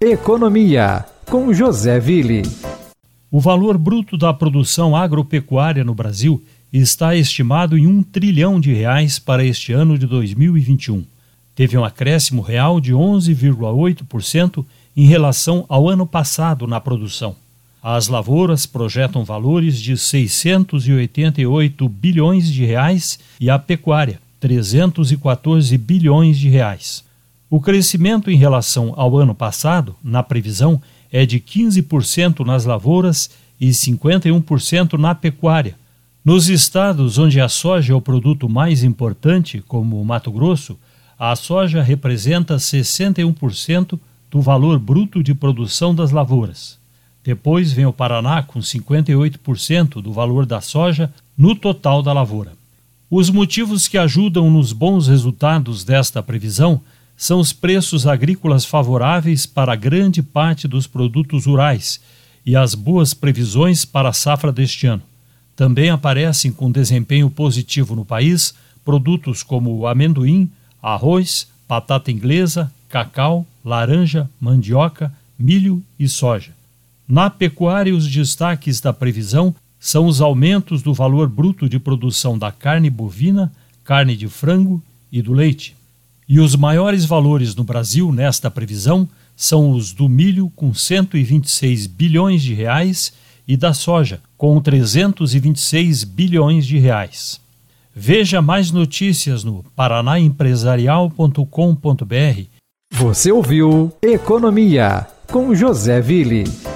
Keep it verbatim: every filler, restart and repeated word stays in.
Economia, com José Ville. O valor bruto da produção agropecuária no Brasil está estimado em um trilhão de reais para este ano de dois mil e vinte e um. Teve um acréscimo real de onze vírgula oito por cento em relação ao ano passado na produção. As lavouras projetam valores de seiscentos e oitenta e oito bilhões de reais e a pecuária trezentos e quatorze bilhões de reais. O crescimento em relação ao ano passado, na previsão, é de quinze por cento nas lavouras e cinquenta e um por cento na pecuária. Nos estados onde a soja é o produto mais importante, como o Mato Grosso, a soja representa sessenta e um por cento do valor bruto de produção das lavouras. Depois vem o Paraná com cinquenta e oito por cento do valor da soja no total da lavoura. Os motivos que ajudam nos bons resultados desta previsão são os preços agrícolas favoráveis para grande parte dos produtos rurais e as boas previsões para a safra deste ano. Também aparecem com desempenho positivo no país produtos como o amendoim, arroz, batata inglesa, cacau, laranja, mandioca, milho e soja. Na pecuária, os destaques da previsão são os aumentos do valor bruto de produção da carne bovina, carne de frango e do leite. E os maiores valores no Brasil nesta previsão são os do milho, com cento e vinte e seis bilhões de reais, e da soja, com trezentos e vinte e seis bilhões de reais. Veja mais notícias no paranaempresarial ponto com ponto br. Você ouviu Economia, com José Ville.